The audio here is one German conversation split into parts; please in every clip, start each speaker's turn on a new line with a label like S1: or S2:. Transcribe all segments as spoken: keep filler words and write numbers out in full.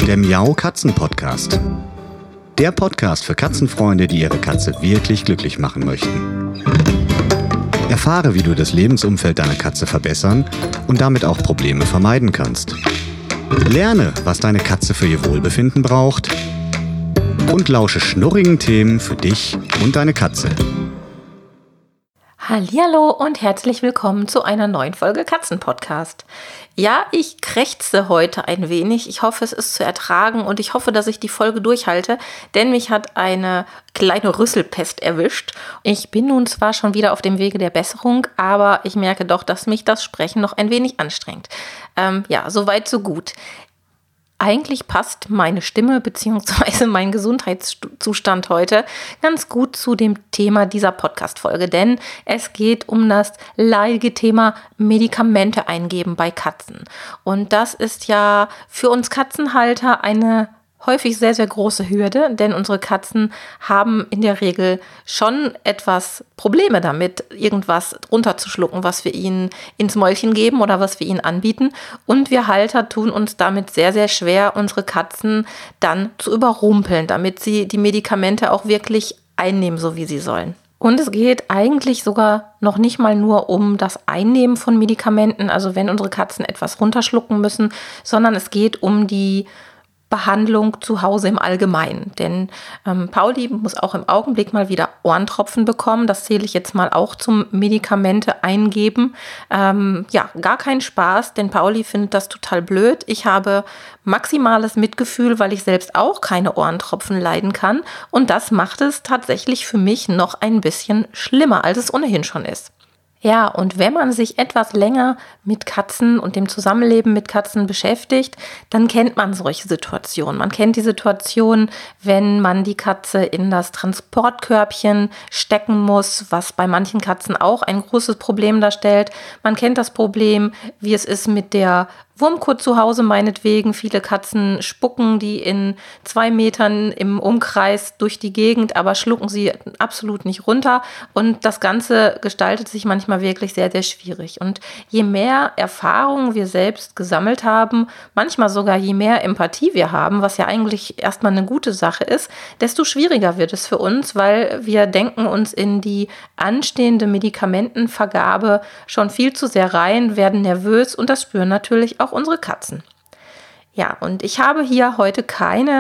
S1: Der Miau Katzen Podcast. Der Podcast für Katzenfreunde, die ihre Katze wirklich glücklich machen möchten. Erfahre, wie du das Lebensumfeld deiner Katze verbessern und damit auch Probleme vermeiden kannst. Lerne, was deine Katze für ihr Wohlbefinden braucht und lausche schnurrigen Themen für dich und deine Katze.
S2: Hallihallo und herzlich willkommen zu einer neuen Folge Katzenpodcast. Ja, ich krächze heute ein wenig. Ich hoffe, es ist zu ertragen und ich hoffe, dass ich die Folge durchhalte, denn mich hat eine kleine Rüsselpest erwischt. Ich bin nun zwar schon wieder auf dem Wege der Besserung, aber ich merke doch, dass mich das Sprechen noch ein wenig anstrengt. Ähm, ja, soweit, so gut. Eigentlich passt meine Stimme bzw. mein Gesundheitszustand heute ganz gut zu dem Thema dieser Podcast-Folge, denn es geht um das leidige Thema Medikamente eingeben bei Katzen. Und das ist ja für uns Katzenhalter eine häufig sehr, sehr große Hürde, denn unsere Katzen haben in der Regel schon etwas Probleme damit, irgendwas runterzuschlucken, was wir ihnen ins Mäulchen geben oder was wir ihnen anbieten. Und wir Halter tun uns damit sehr, sehr schwer, unsere Katzen dann zu überrumpeln, damit sie die Medikamente auch wirklich einnehmen, so wie sie sollen. Und es geht eigentlich sogar noch nicht mal nur um das Einnehmen von Medikamenten, also wenn unsere Katzen etwas runterschlucken müssen, sondern es geht um die Behandlung zu Hause im Allgemeinen. Denn ähm, Pauli muss auch im Augenblick mal wieder Ohrentropfen bekommen. Das zähle ich jetzt mal auch zum Medikamente eingeben. Ähm, ja, gar kein Spaß, denn Pauli findet das total blöd. Ich habe maximales Mitgefühl, weil ich selbst auch keine Ohrentropfen leiden kann. Und das macht es tatsächlich für mich noch ein bisschen schlimmer, als es ohnehin schon ist. Ja, und wenn man sich etwas länger mit Katzen und dem Zusammenleben mit Katzen beschäftigt, dann kennt man solche Situationen. Man kennt die Situation, wenn man die Katze in das Transportkörbchen stecken muss, was bei manchen Katzen auch ein großes Problem darstellt. Man kennt das Problem, wie es ist mit der Wurmkur zu Hause meinetwegen. Viele Katzen spucken die in zwei Metern im Umkreis durch die Gegend, aber schlucken sie absolut nicht runter. Und das Ganze gestaltet sich manchmal wirklich sehr, sehr schwierig. Und je mehr Erfahrung wir selbst gesammelt haben, manchmal sogar je mehr Empathie wir haben, was ja eigentlich erstmal eine gute Sache ist, desto schwieriger wird es für uns, weil wir denken uns in die anstehende Medikamentenvergabe schon viel zu sehr rein, werden nervös und das spüren natürlich auch unsere Katzen. Ja, und ich habe hier heute keine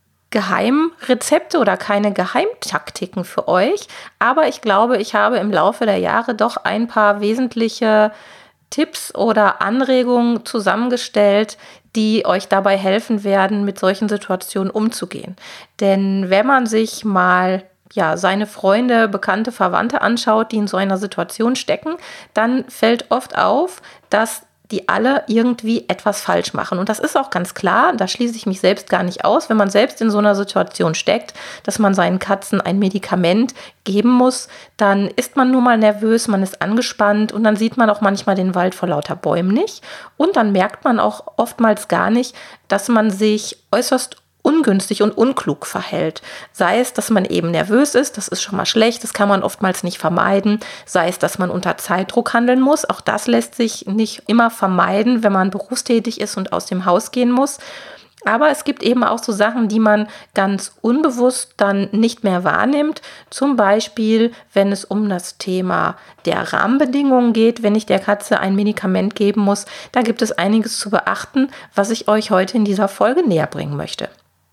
S2: Geheimrezepte oder keine Geheimtaktiken für euch, aber ich glaube, ich habe im Laufe der Jahre doch ein paar wesentliche Tipps oder Anregungen zusammengestellt, die euch dabei helfen werden, mit solchen Situationen umzugehen. Denn wenn man sich mal ja, seine Freunde, Bekannte, Verwandte anschaut, die in so einer Situation stecken, dann fällt oft auf, dass die alle irgendwie etwas falsch machen. Und das ist auch ganz klar, da schließe ich mich selbst gar nicht aus, wenn man selbst in so einer Situation steckt, dass man seinen Katzen ein Medikament geben muss, dann ist man nun mal nervös, man ist angespannt und dann sieht man auch manchmal den Wald vor lauter Bäumen nicht. Und dann merkt man auch oftmals gar nicht, dass man sich äußerst ungünstig und unklug verhält. Sei es, dass man eben nervös ist, das ist schon mal schlecht, das kann man oftmals nicht vermeiden. Sei es, dass man unter Zeitdruck handeln muss, auch das lässt sich nicht immer vermeiden, wenn man berufstätig ist und aus dem Haus gehen muss. Aber es gibt eben auch so Sachen, die man ganz unbewusst dann nicht mehr wahrnimmt. Zum Beispiel, wenn es um das Thema der Rahmenbedingungen geht, wenn ich der Katze ein Medikament geben muss, da gibt es einiges zu beachten, was ich euch heute in dieser Folge näher bringen möchte.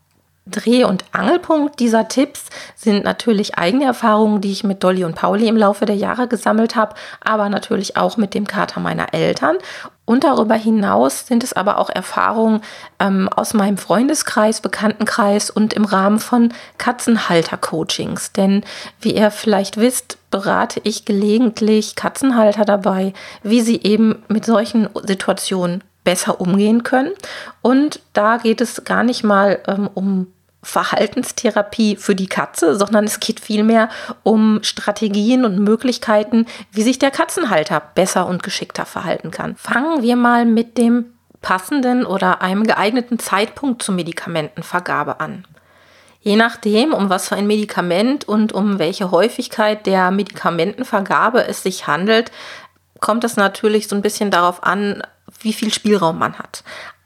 S2: Dreh- und Angelpunkt dieser Tipps sind natürlich eigene Erfahrungen, die ich mit Dolly und Pauli im Laufe der Jahre gesammelt habe, aber natürlich auch mit dem Kater meiner Eltern. Und darüber hinaus sind es aber auch Erfahrungen ähm, aus meinem Freundeskreis, Bekanntenkreis und im Rahmen von Katzenhalter-Coachings. Denn wie ihr vielleicht wisst, berate ich gelegentlich Katzenhalter dabei, wie sie eben mit solchen Situationen besser umgehen können. Und da geht es gar nicht mal ähm, um Verhaltenstherapie für die Katze, sondern es geht vielmehr um Strategien und Möglichkeiten, wie sich der Katzenhalter besser und geschickter verhalten kann. Fangen wir mal mit dem passenden oder einem geeigneten Zeitpunkt zur Medikamentenvergabe an. Je nachdem, um was für ein Medikament und um welche Häufigkeit der Medikamentenvergabe es sich handelt, kommt es natürlich so ein bisschen darauf an, wie viel Spielraum man hat.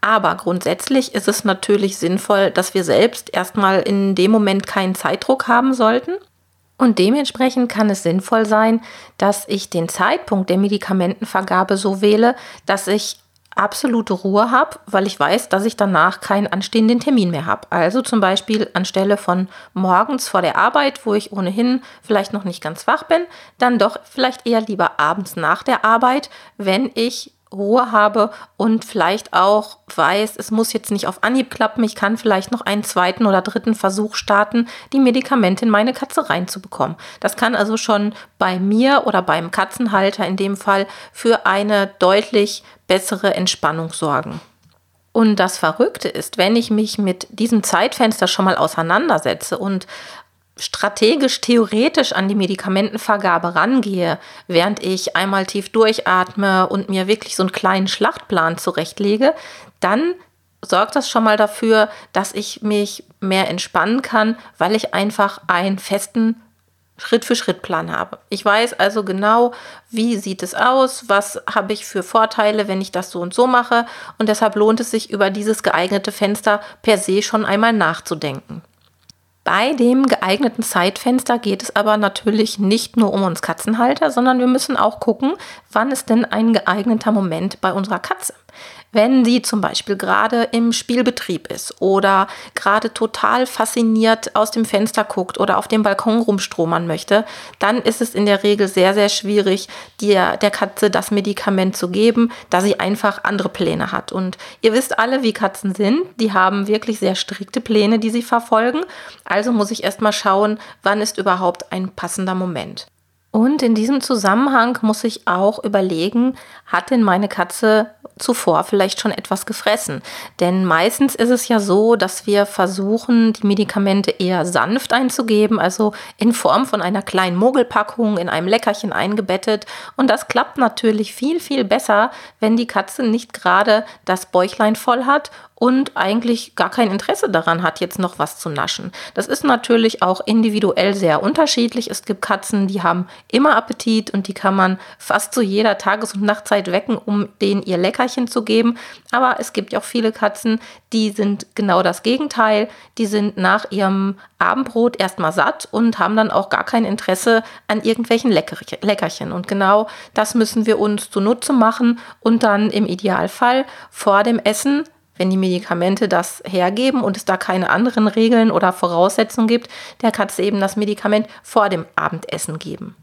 S2: Aber grundsätzlich ist es natürlich sinnvoll, dass wir selbst erstmal in dem Moment keinen Zeitdruck haben sollten. Und dementsprechend kann es sinnvoll sein, dass ich den Zeitpunkt der Medikamentenvergabe so wähle, dass ich absolute Ruhe habe, weil ich weiß, dass ich danach keinen anstehenden Termin mehr habe. Also zum Beispiel anstelle von morgens vor der Arbeit, wo ich ohnehin vielleicht noch nicht ganz wach bin, dann doch vielleicht eher lieber abends nach der Arbeit, wenn ich Ruhe habe und vielleicht auch weiß, es muss jetzt nicht auf Anhieb klappen, ich kann vielleicht noch einen zweiten oder dritten Versuch starten, die Medikamente in meine Katze reinzubekommen. Das kann also schon bei mir oder beim Katzenhalter in dem Fall für eine deutlich bessere Entspannung sorgen. Und das Verrückte ist, wenn ich mich mit diesem Zeitfenster schon mal auseinandersetze und strategisch, theoretisch an die Medikamentenvergabe rangehe, während ich einmal tief durchatme und mir wirklich so einen kleinen Schlachtplan zurechtlege, dann sorgt das schon mal dafür, dass ich mich mehr entspannen kann, weil ich einfach einen festen Schritt-für-Schritt-Plan habe. Ich weiß also genau, wie sieht es aus, was habe ich für Vorteile, wenn ich das so und so mache, und deshalb lohnt es sich, über dieses geeignete Fenster per se schon einmal nachzudenken. Bei dem geeigneten Zeitfenster geht es aber natürlich nicht nur um uns Katzenhalter, sondern wir müssen auch gucken, wann ist denn ein geeigneter Moment bei unserer Katze. Wenn sie zum Beispiel gerade im Spielbetrieb ist oder gerade total fasziniert aus dem Fenster guckt oder auf dem Balkon rumstromern möchte, dann ist es in der Regel sehr, sehr schwierig, der, der Katze das Medikament zu geben, da sie einfach andere Pläne hat. Und ihr wisst alle, wie Katzen sind. Die haben wirklich sehr strikte Pläne, die sie verfolgen. Also muss ich erstmal schauen, wann ist überhaupt ein passender Moment. Und in diesem Zusammenhang muss ich auch überlegen, hat denn meine Katze zuvor vielleicht schon etwas gefressen? Denn meistens ist es ja so, dass wir versuchen, die Medikamente eher sanft einzugeben, also in Form von einer kleinen Mogelpackung in einem Leckerchen eingebettet. Und das klappt natürlich viel, viel besser, wenn die Katze nicht gerade das Bäuchlein voll hat und eigentlich gar kein Interesse daran hat, jetzt noch was zu naschen. Das ist natürlich auch individuell sehr unterschiedlich. Es gibt Katzen, die haben immer Appetit und die kann man fast zu jeder Tages- und Nachtzeit wecken, um denen ihr Leckerchen zu geben. Aber es gibt auch viele Katzen, die sind genau das Gegenteil. Die sind nach ihrem Abendbrot erstmal satt und haben dann auch gar kein Interesse an irgendwelchen Leckerchen. Und genau das müssen wir uns zunutze machen und dann im Idealfall vor dem Essen, wenn die Medikamente das hergeben und es da keine anderen Regeln oder Voraussetzungen gibt, der Katze eben das Medikament vor dem Abendessen geben.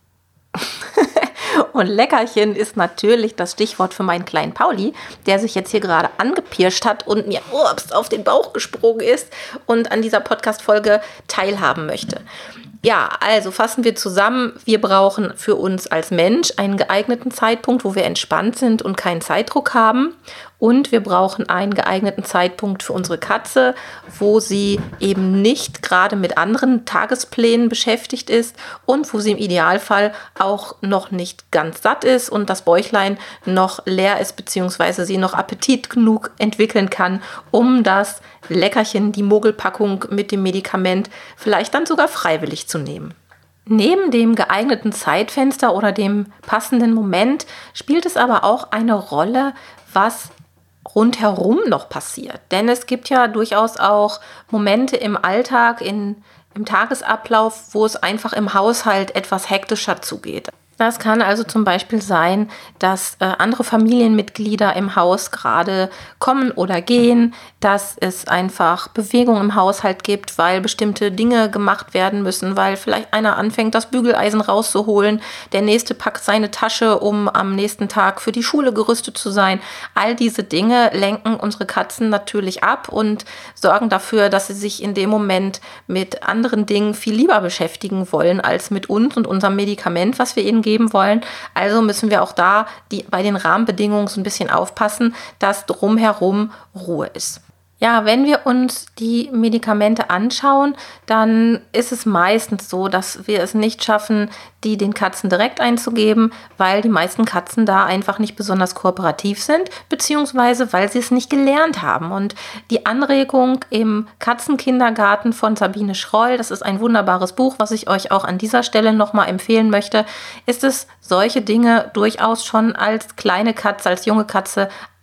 S2: Und Leckerchen ist natürlich das Stichwort für meinen kleinen Pauli, der sich jetzt hier gerade angepirscht hat und mir ups, auf den Bauch gesprungen ist und an dieser Podcast-Folge teilhaben möchte. Ja, also fassen wir zusammen, wir brauchen für uns als Mensch einen geeigneten Zeitpunkt, wo wir entspannt sind und keinen Zeitdruck haben. Und wir brauchen einen geeigneten Zeitpunkt für unsere Katze, wo sie eben nicht gerade mit anderen Tagesplänen beschäftigt ist und wo sie im Idealfall auch noch nicht ganz satt ist und das Bäuchlein noch leer ist, beziehungsweise sie noch Appetit genug entwickeln kann, um das Leckerchen, die Mogelpackung mit dem Medikament vielleicht dann sogar freiwillig zu nehmen. Neben dem geeigneten Zeitfenster oder dem passenden Moment spielt es aber auch eine Rolle, was rundherum noch passiert. Denn es gibt ja durchaus auch Momente im Alltag, in, im Tagesablauf, wo es einfach im Haushalt etwas hektischer zugeht. Das kann also zum Beispiel sein, dass äh, andere Familienmitglieder im Haus gerade kommen oder gehen, dass es einfach Bewegung im Haushalt gibt, weil bestimmte Dinge gemacht werden müssen, weil vielleicht einer anfängt, das Bügeleisen rauszuholen, der nächste packt seine Tasche, um am nächsten Tag für die Schule gerüstet zu sein. All diese Dinge lenken unsere Katzen natürlich ab und sorgen dafür, dass sie sich in dem Moment mit anderen Dingen viel lieber beschäftigen wollen, als mit uns und unserem Medikament, was wir ihnen geben wollen. Also müssen wir auch da die, bei den Rahmenbedingungen so ein bisschen aufpassen, dass drumherum Ruhe ist. Ja, wenn wir uns die Medikamente anschauen, dann ist es meistens so, dass wir es nicht schaffen, die den Katzen direkt einzugeben, weil die meisten Katzen da einfach nicht besonders kooperativ sind, beziehungsweise weil sie es nicht gelernt haben. Und die Anregung im Katzenkindergarten von Sabine Schroll, das ist ein wunderbares Buch, was ich euch auch an dieser Stelle nochmal empfehlen möchte, ist es, solche Dinge durchaus schon als kleine Katze, als junge Katze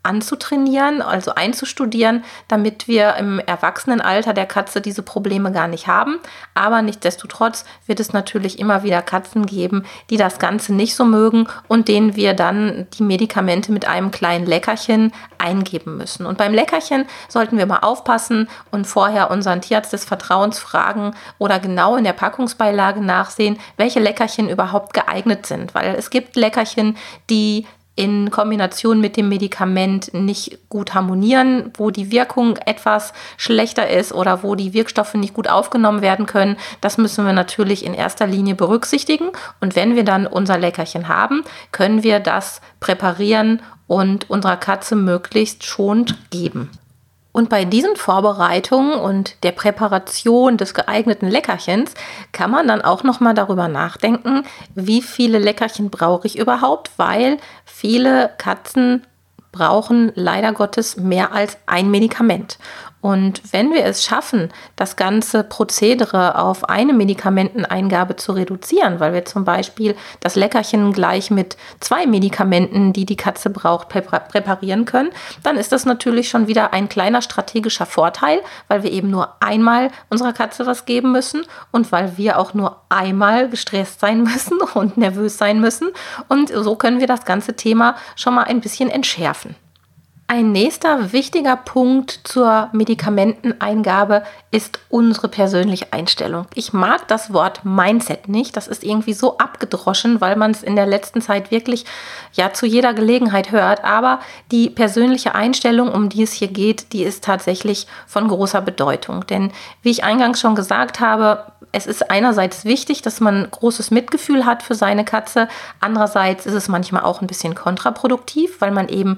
S2: anzutrainieren, also einzustudieren, damit wir im Erwachsenenalter der Katze diese Probleme gar nicht haben. Aber nichtsdestotrotz wird es natürlich immer wieder Katzen geben, die das Ganze nicht so mögen und denen wir dann die Medikamente mit einem kleinen Leckerchen eingeben müssen. Und beim Leckerchen sollten wir mal aufpassen und vorher unseren Tierarzt des Vertrauens fragen oder genau in der Packungsbeilage nachsehen, welche Leckerchen überhaupt geeignet sind. Weil es gibt Leckerchen, die in Kombination mit dem Medikament nicht gut harmonieren, wo die Wirkung etwas schlechter ist oder wo die Wirkstoffe nicht gut aufgenommen werden können. Das müssen wir natürlich in erster Linie berücksichtigen. Und wenn wir dann unser Leckerchen haben, können wir das präparieren und unserer Katze möglichst schonend geben. Und bei diesen Vorbereitungen und der Präparation des geeigneten Leckerchens kann man dann auch nochmal darüber nachdenken, wie viele Leckerchen brauche ich überhaupt, weil viele Katzen brauchen leider Gottes mehr als ein Medikament. Und wenn wir es schaffen, das ganze Prozedere auf eine Medikamenteneingabe zu reduzieren, weil wir zum Beispiel das Leckerchen gleich mit zwei Medikamenten, die die Katze braucht, präparieren können, dann ist das natürlich schon wieder ein kleiner strategischer Vorteil, weil wir eben nur einmal unserer Katze was geben müssen und weil wir auch nur einmal gestresst sein müssen und nervös sein müssen. Und so können wir das ganze Thema schon mal ein bisschen entschärfen. Ein nächster wichtiger Punkt zur Medikamenteneingabe ist unsere persönliche Einstellung. Ich mag das Wort Mindset nicht. Das ist irgendwie so abgedroschen, weil man es in der letzten Zeit wirklich ja zu jeder Gelegenheit hört. Aber die persönliche Einstellung, um die es hier geht, die ist tatsächlich von großer Bedeutung. Denn wie ich eingangs schon gesagt habe, es ist einerseits wichtig, dass man großes Mitgefühl hat für seine Katze. Andererseits ist es manchmal auch ein bisschen kontraproduktiv, weil man eben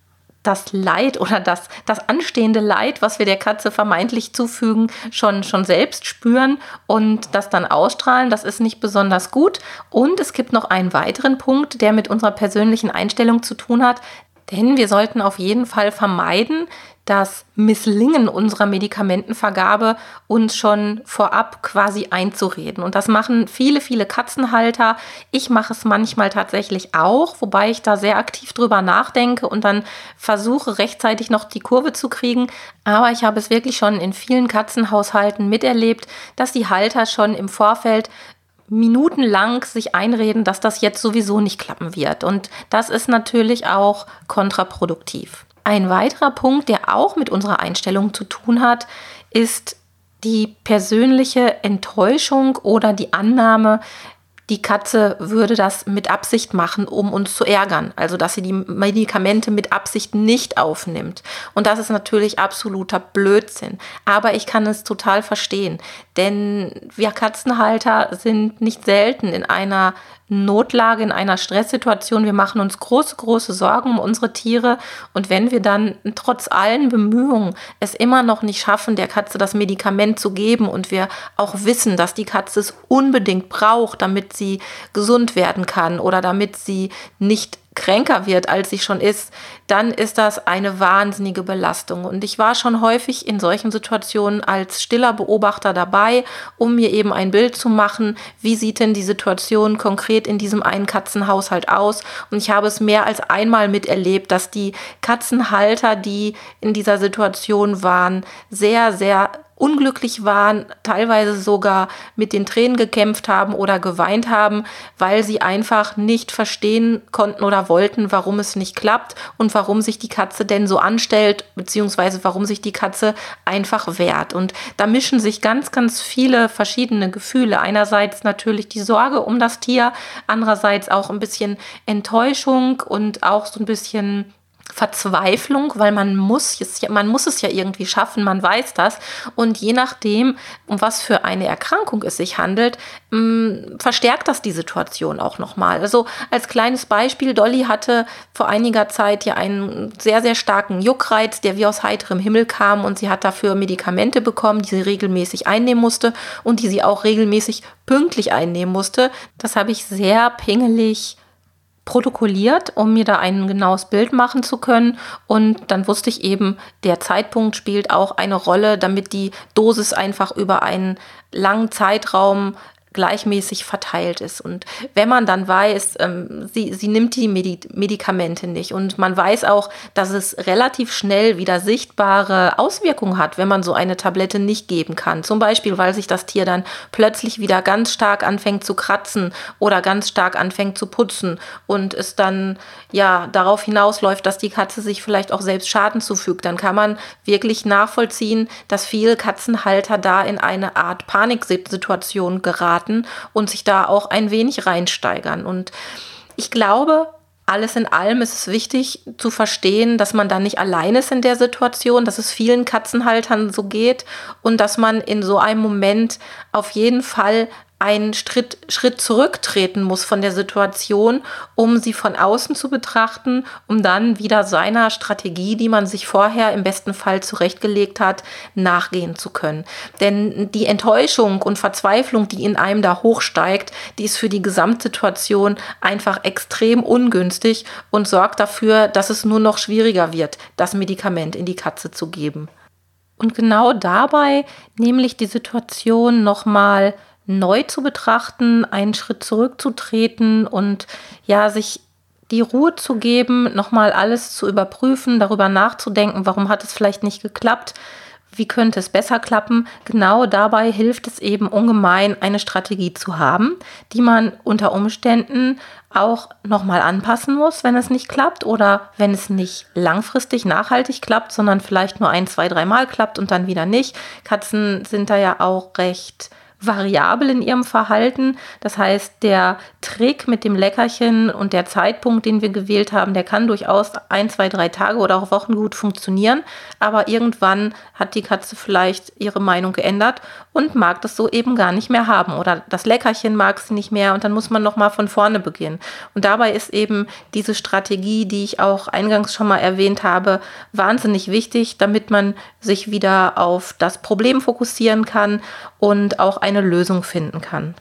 S2: das Leid oder das, das anstehende Leid, was wir der Katze vermeintlich zufügen, schon, schon selbst spüren und das dann ausstrahlen. Das ist nicht besonders gut. Und es gibt noch einen weiteren Punkt, der mit unserer persönlichen Einstellung zu tun hat. Denn wir sollten auf jeden Fall vermeiden, das Misslingen unserer Medikamentenvergabe uns schon vorab quasi einzureden. Und das machen viele, viele Katzenhalter. Ich mache es manchmal tatsächlich auch, wobei ich da sehr aktiv drüber nachdenke und dann versuche rechtzeitig noch die Kurve zu kriegen. Aber ich habe es wirklich schon in vielen Katzenhaushalten miterlebt, dass die Halter schon im Vorfeld minutenlang sich einreden, dass das jetzt sowieso nicht klappen wird. Und das ist natürlich auch kontraproduktiv. Ein weiterer Punkt, der auch mit unserer Einstellung zu tun hat, ist die persönliche Enttäuschung oder die Annahme, die Katze würde das mit Absicht machen, um uns zu ärgern. Also, dass sie die Medikamente mit Absicht nicht aufnimmt. Und das ist natürlich absoluter Blödsinn. Aber ich kann es total verstehen. Denn wir Katzenhalter sind nicht selten in einer Notlage, in einer Stresssituation. Wir machen uns große, große Sorgen um unsere Tiere. Und wenn wir dann trotz allen Bemühungen es immer noch nicht schaffen, der Katze das Medikament zu geben und wir auch wissen, dass die Katze es unbedingt braucht, damit sie gesund werden kann oder damit sie nicht kränker wird, als sie schon ist, dann ist das eine wahnsinnige Belastung. Und ich war schon häufig in solchen Situationen als stiller Beobachter dabei, um mir eben ein Bild zu machen, wie sieht denn die Situation konkret in diesem einen Katzenhaushalt aus. Und ich habe es mehr als einmal miterlebt, dass die Katzenhalter, die in dieser Situation waren, sehr, sehr unglücklich waren, teilweise sogar mit den Tränen gekämpft haben oder geweint haben, weil sie einfach nicht verstehen konnten oder wollten, warum es nicht klappt und warum sich die Katze denn so anstellt, beziehungsweise warum sich die Katze einfach wehrt. Und da mischen sich ganz, ganz viele verschiedene Gefühle. Einerseits natürlich die Sorge um das Tier, andererseits auch ein bisschen Enttäuschung und auch so ein bisschen Verzweiflung, weil man muss es ja, man muss es ja irgendwie schaffen, man weiß das. Und je nachdem, um was für eine Erkrankung es sich handelt, mh, verstärkt das die Situation auch nochmal. Also als kleines Beispiel, Dolly hatte vor einiger Zeit ja einen sehr, sehr starken Juckreiz, der wie aus heiterem Himmel kam und sie hat dafür Medikamente bekommen, die sie regelmäßig einnehmen musste und die sie auch regelmäßig pünktlich einnehmen musste. Das habe ich sehr pingelig protokolliert, um mir da ein genaues Bild machen zu können. Und dann wusste ich eben, der Zeitpunkt spielt auch eine Rolle, damit die Dosis einfach über einen langen Zeitraum gleichmäßig verteilt ist. Und wenn man dann weiß, ähm, sie, sie nimmt die Medi- Medikamente nicht und man weiß auch, dass es relativ schnell wieder sichtbare Auswirkungen hat, wenn man so eine Tablette nicht geben kann. Zum Beispiel, weil sich das Tier dann plötzlich wieder ganz stark anfängt zu kratzen oder ganz stark anfängt zu putzen und es dann ja darauf hinausläuft, dass die Katze sich vielleicht auch selbst Schaden zufügt. Dann kann man wirklich nachvollziehen, dass viele Katzenhalter da in eine Art Paniksituation geraten und sich da auch ein wenig reinsteigern. Und ich glaube, alles in allem ist es wichtig zu verstehen, dass man da nicht allein ist in der Situation, dass es vielen Katzenhaltern so geht und dass man in so einem Moment auf jeden Fall einen Schritt, Schritt zurücktreten muss von der Situation, um sie von außen zu betrachten, um dann wieder seiner Strategie, die man sich vorher im besten Fall zurechtgelegt hat, nachgehen zu können. Denn die Enttäuschung und Verzweiflung, die in einem da hochsteigt, die ist für die Gesamtsituation einfach extrem ungünstig und sorgt dafür, dass es nur noch schwieriger wird, das Medikament in die Katze zu geben. Und genau dabei nämlich die Situation nochmal neu zu betrachten, einen Schritt zurückzutreten und ja, sich die Ruhe zu geben, nochmal alles zu überprüfen, darüber nachzudenken, warum hat es vielleicht nicht geklappt, wie könnte es besser klappen. Genau dabei hilft es eben ungemein, eine Strategie zu haben, die man unter Umständen auch nochmal anpassen muss, wenn es nicht klappt oder wenn es nicht langfristig nachhaltig klappt, sondern vielleicht nur ein, zwei, dreimal klappt und dann wieder nicht. Katzen sind da ja auch recht variabel in ihrem Verhalten. Das heißt, der Trick mit dem Leckerchen und der Zeitpunkt, den wir gewählt haben, der kann durchaus ein, zwei, drei Tage oder auch Wochen gut funktionieren. Aber irgendwann hat die Katze vielleicht ihre Meinung geändert und mag das so eben gar nicht mehr haben. Oder das Leckerchen mag sie nicht mehr und dann muss man nochmal von vorne beginnen. Und dabei ist eben diese Strategie, die ich auch eingangs schon mal erwähnt habe, wahnsinnig wichtig, damit man sich wieder auf das Problem fokussieren kann und auch eine Lösung finden kann.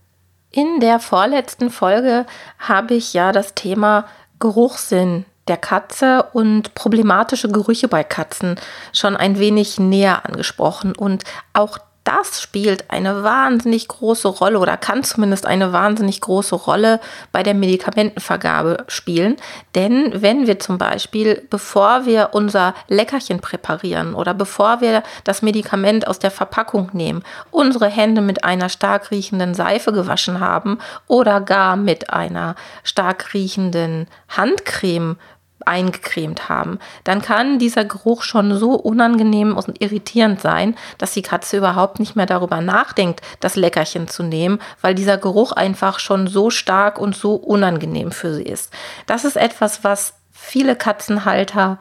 S2: In der vorletzten Folge habe ich ja das Thema Geruchssinn der Katze und problematische Gerüche bei Katzen schon ein wenig näher angesprochen. Und auch das spielt eine wahnsinnig große Rolle oder kann zumindest eine wahnsinnig große Rolle bei der Medikamentenvergabe spielen. Denn wenn wir zum Beispiel, bevor wir unser Leckerchen präparieren oder bevor wir das Medikament aus der Verpackung nehmen, unsere Hände mit einer stark riechenden Seife gewaschen haben oder gar mit einer stark riechenden Handcreme eingecremt haben, dann kann dieser Geruch schon so unangenehm und irritierend sein, dass die Katze überhaupt nicht mehr darüber nachdenkt, das Leckerchen zu nehmen, weil dieser Geruch einfach schon so stark und so unangenehm für sie ist. Das ist etwas, was viele Katzenhalter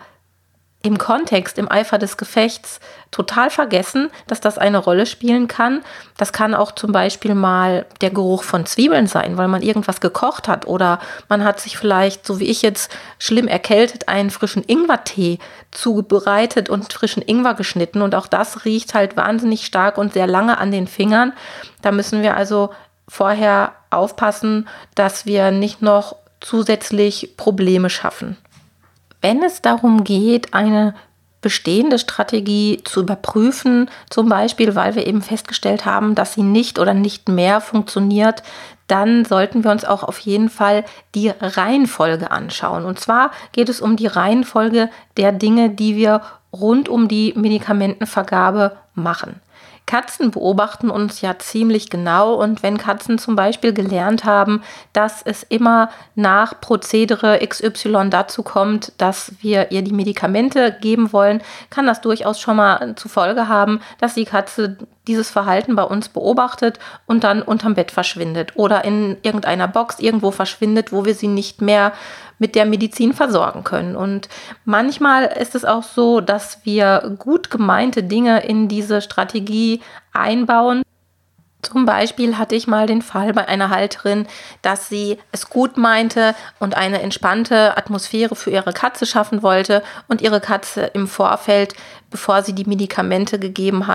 S2: im Kontext, im Eifer des Gefechts total vergessen, dass das eine Rolle spielen kann. Das kann auch zum Beispiel mal der Geruch von Zwiebeln sein, weil man irgendwas gekocht hat oder man hat sich vielleicht, so wie ich jetzt, schlimm erkältet, einen frischen Ingwertee zubereitet und frischen Ingwer geschnitten und auch das riecht halt wahnsinnig stark und sehr lange an den Fingern. Da müssen wir also vorher aufpassen, dass wir nicht noch zusätzlich Probleme schaffen. Wenn es darum geht, eine bestehende Strategie zu überprüfen, zum Beispiel, weil wir eben festgestellt haben, dass sie nicht oder nicht mehr funktioniert, dann sollten wir uns auch auf jeden Fall die Reihenfolge anschauen. Und zwar geht es um die Reihenfolge der Dinge, die wir rund um die Medikamentenvergabe machen. Katzen beobachten uns ja ziemlich genau und wenn Katzen zum Beispiel gelernt haben, dass es immer nach Prozedere X Y dazu kommt, dass wir ihr die Medikamente geben wollen, kann das durchaus schon mal zur Folge haben, dass die Katze dieses Verhalten bei uns beobachtet und dann unterm Bett verschwindet oder in irgendeiner Box irgendwo verschwindet, wo wir sie nicht mehr mit der Medizin versorgen können. Und manchmal ist es auch so, dass wir gut gemeinte Dinge in diese Strategie einbauen. Zum Beispiel hatte ich mal den Fall bei einer Halterin, dass sie es gut meinte und eine entspannte Atmosphäre für ihre Katze schaffen wollte und ihre Katze im Vorfeld, bevor sie die Medikamente gegeben hat,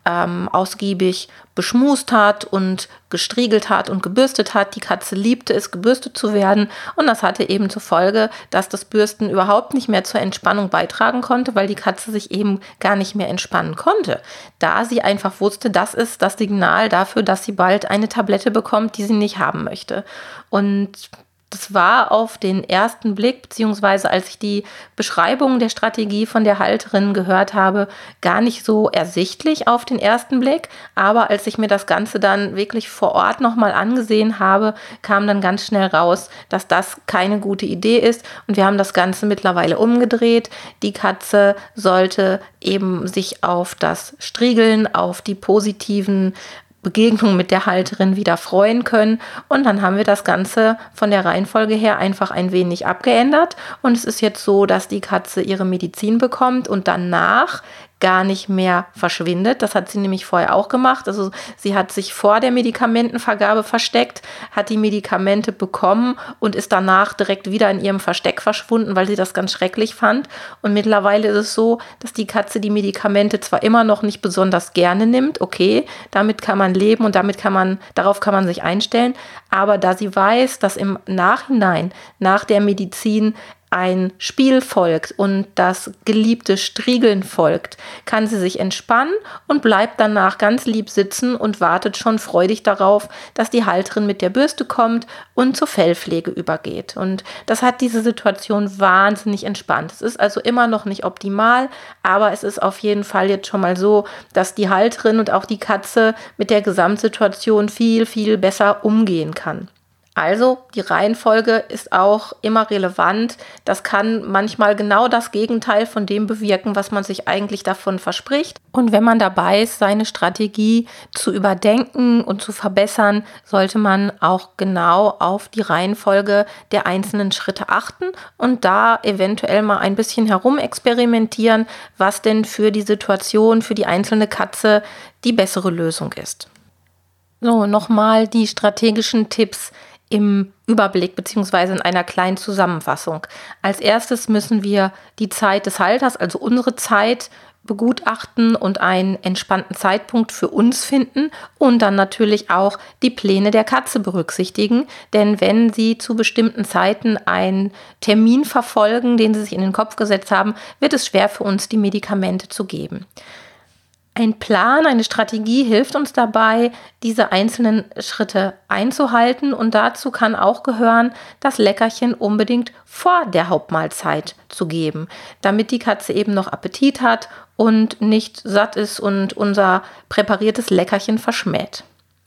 S2: ähm, ausgiebig beschmust hat und gestriegelt hat und gebürstet hat. Die Katze liebte es, gebürstet zu werden, und das hatte eben zur Folge, dass das Bürsten überhaupt nicht mehr zur Entspannung beitragen konnte, weil die Katze sich eben gar nicht mehr entspannen konnte, da sie einfach wusste, das ist das Signal dafür, dass sie bald eine Tablette bekommt, die sie nicht haben möchte. Und das war auf den ersten Blick, beziehungsweise als ich die Beschreibung der Strategie von der Halterin gehört habe, gar nicht so ersichtlich auf den ersten Blick. Aber als ich mir das Ganze dann wirklich vor Ort nochmal angesehen habe, kam dann ganz schnell raus, dass das keine gute Idee ist. Und wir haben das Ganze mittlerweile umgedreht. Die Katze sollte eben sich auf das Striegeln, auf die positiven Begegnung mit der Halterin wieder freuen können. Und dann haben wir das Ganze von der Reihenfolge her einfach ein wenig abgeändert. Und es ist jetzt so, dass die Katze ihre Medizin bekommt und danach gar nicht mehr verschwindet. Das hat sie nämlich vorher auch gemacht. Also sie hat sich vor der Medikamentenvergabe versteckt, hat die Medikamente bekommen und ist danach direkt wieder in ihrem Versteck verschwunden, weil sie das ganz schrecklich fand. Und mittlerweile ist es so, dass die Katze die Medikamente zwar immer noch nicht besonders gerne nimmt, okay, damit kann man leben und damit kann man, darauf kann man sich einstellen, aber da sie weiß, dass im Nachhinein, nach der Medizin, ein Spiel folgt und das geliebte Striegeln folgt, kann sie sich entspannen und bleibt danach ganz lieb sitzen und wartet schon freudig darauf, dass die Halterin mit der Bürste kommt und zur Fellpflege übergeht. Und das hat diese Situation wahnsinnig entspannt. Es ist also immer noch nicht optimal, aber es ist auf jeden Fall jetzt schon mal so, dass die Halterin und auch die Katze mit der Gesamtsituation viel, viel besser umgehen kann. Also die Reihenfolge ist auch immer relevant. Das kann manchmal genau das Gegenteil von dem bewirken, was man sich eigentlich davon verspricht. Und wenn man dabei ist, seine Strategie zu überdenken und zu verbessern, sollte man auch genau auf die Reihenfolge der einzelnen Schritte achten und da eventuell mal ein bisschen herumexperimentieren, was denn für die Situation, für die einzelne Katze die bessere Lösung ist. So, nochmal die strategischen Tipps im Überblick bzw. in einer kleinen Zusammenfassung. Als erstes müssen wir die Zeit des Halters, also unsere Zeit, begutachten und einen entspannten Zeitpunkt für uns finden und dann natürlich auch die Pläne der Katze berücksichtigen, denn wenn sie zu bestimmten Zeiten einen Termin verfolgen, den sie sich in den Kopf gesetzt haben, wird es schwer für uns, die Medikamente zu geben. Ein Plan, eine Strategie hilft uns dabei, diese einzelnen Schritte einzuhalten, und dazu kann auch gehören, das Leckerchen unbedingt vor der Hauptmahlzeit zu geben, damit die Katze eben noch Appetit hat und nicht satt ist und unser präpariertes Leckerchen verschmäht.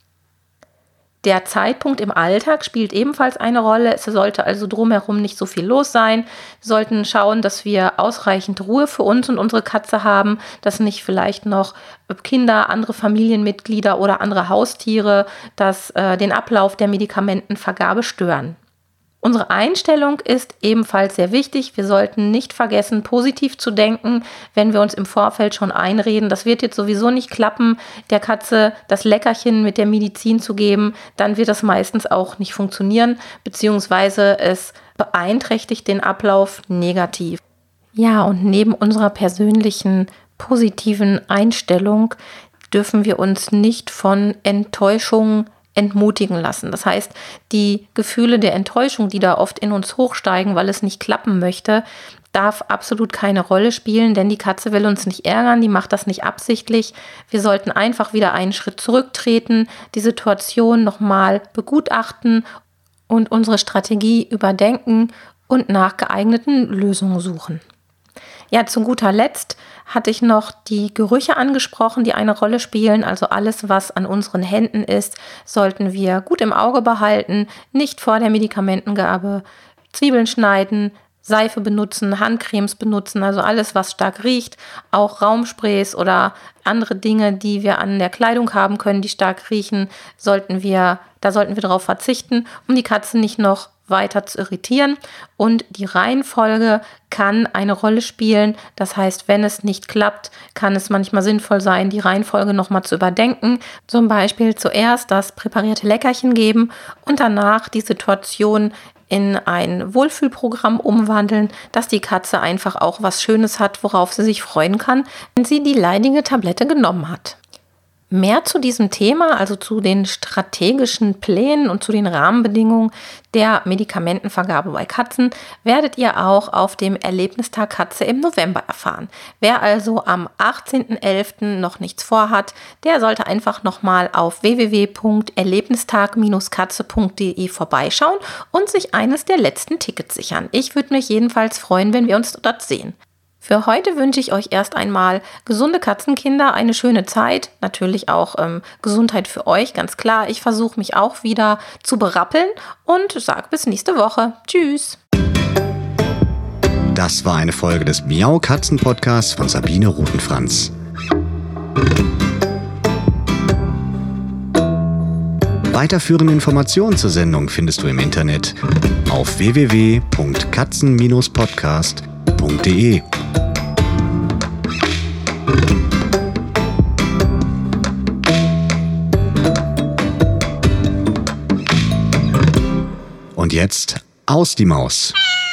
S2: Der Zeitpunkt im Alltag spielt ebenfalls eine Rolle. Es sollte also drumherum nicht so viel los sein. Wir sollten schauen, dass wir ausreichend Ruhe für uns und unsere Katze haben, dass nicht vielleicht noch Kinder, andere Familienmitglieder oder andere Haustiere das, äh, den Ablauf der Medikamentenvergabe stören. Unsere Einstellung ist ebenfalls sehr wichtig. Wir sollten nicht vergessen, positiv zu denken, wenn wir uns im Vorfeld schon einreden, das wird jetzt sowieso nicht klappen, der Katze das Leckerchen mit der Medizin zu geben, dann wird das meistens auch nicht funktionieren, beziehungsweise es beeinträchtigt den Ablauf negativ. Ja, und neben unserer persönlichen positiven Einstellung dürfen wir uns nicht von Enttäuschung entmutigen lassen. Das heißt, die Gefühle der Enttäuschung, die da oft in uns hochsteigen, weil es nicht klappen möchte, darf absolut keine Rolle spielen, denn die Katze will uns nicht ärgern, die macht das nicht absichtlich. Wir sollten einfach wieder einen Schritt zurücktreten, die Situation nochmal begutachten und unsere Strategie überdenken und nach geeigneten Lösungen suchen. Ja, zu guter Letzt hatte ich noch die Gerüche angesprochen, die eine Rolle spielen. Also alles, was an unseren Händen ist, sollten wir gut im Auge behalten, nicht vor der Medikamentengabe Zwiebeln schneiden, Seife benutzen, Handcremes benutzen, also alles, was stark riecht, auch Raumsprays oder andere Dinge, die wir an der Kleidung haben können, die stark riechen, sollten wir, da sollten wir darauf verzichten, um die Katze nicht noch weiter zu irritieren. Und die Reihenfolge kann eine Rolle spielen. Das heißt, wenn es nicht klappt, kann es manchmal sinnvoll sein, die Reihenfolge nochmal zu überdenken. Zum Beispiel zuerst das präparierte Leckerchen geben und danach die Situation in ein Wohlfühlprogramm umwandeln, dass die Katze einfach auch was Schönes hat, worauf sie sich freuen kann, wenn sie die leidige Tablette genommen hat. Mehr zu diesem Thema, also zu den strategischen Plänen und zu den Rahmenbedingungen der Medikamentenvergabe bei Katzen, werdet ihr auch auf dem Erlebnistag Katze im November erfahren. Wer also am achtzehnten elften noch nichts vorhat, der sollte einfach nochmal auf w w w punkt erlebnistag Bindestrich katze punkt d e vorbeischauen und sich eines der letzten Tickets sichern. Ich würde mich jedenfalls freuen, wenn wir uns dort sehen. Für heute wünsche ich euch erst einmal gesunde Katzenkinder, eine schöne Zeit, natürlich auch ähm, Gesundheit für euch, ganz klar. Ich versuche mich auch wieder zu berappeln und sage bis nächste Woche. Tschüss.
S1: Das war eine Folge des Miau Katzen Podcasts von Sabine Rutenfranz. Weiterführende Informationen zur Sendung findest du im Internet auf w w w punkt katzen Bindestrich podcast punkt d e. Und jetzt aus die Maus.